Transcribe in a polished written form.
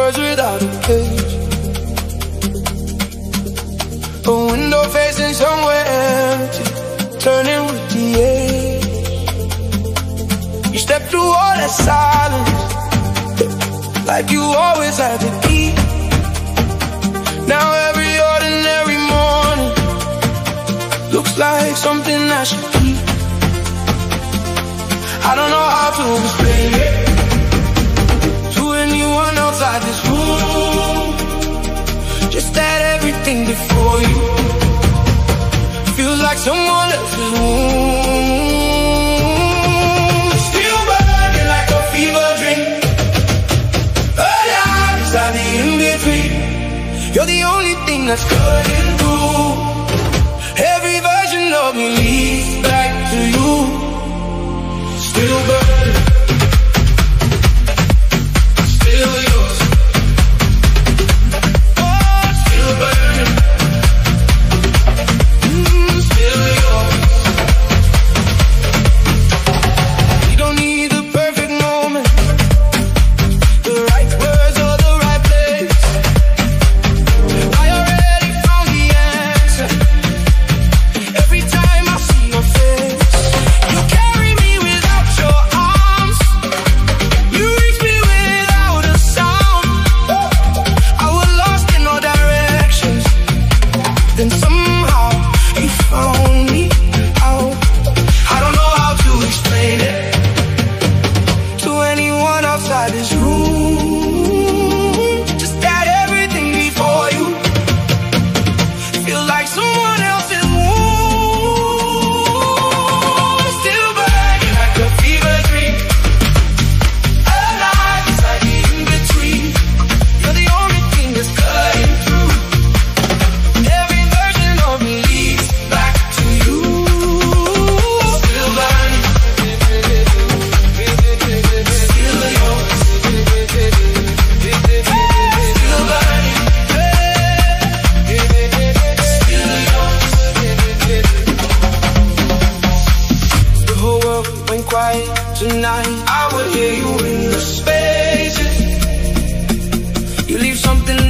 birds without a cage. A window facing somewhere empty, turning with the age. You step through all that silence, like you always had the key. Now every ordinary morning looks like something I should keep. I don't know how to explain it to anyone outside this room. Just that everything before you feels like someone else's womb. Still burning like a fever dream, alive inside the in-between. You're the only thing that's cutting through. Every version of me leads back to you. Still burning, still yours. Oh, still burning, still yours. You don't need the perfect moment, the right words or the right place. I already found the answer every time I see your face. You carry me without your arms, you reach me without a sound. I was lost in all directions, then somehow you found me out. I don't know how to explain it to anyone outside this room. Just that everything before you feels like someone else's womb. Still burning like a fever dream, alive inside the in-between. You're the only thing that's cutting through. Every version of me leads back to you. Still burning, still yours. Still burning, still yours. The whole world went quiet tonight, I would hear you in the spaces. You leave something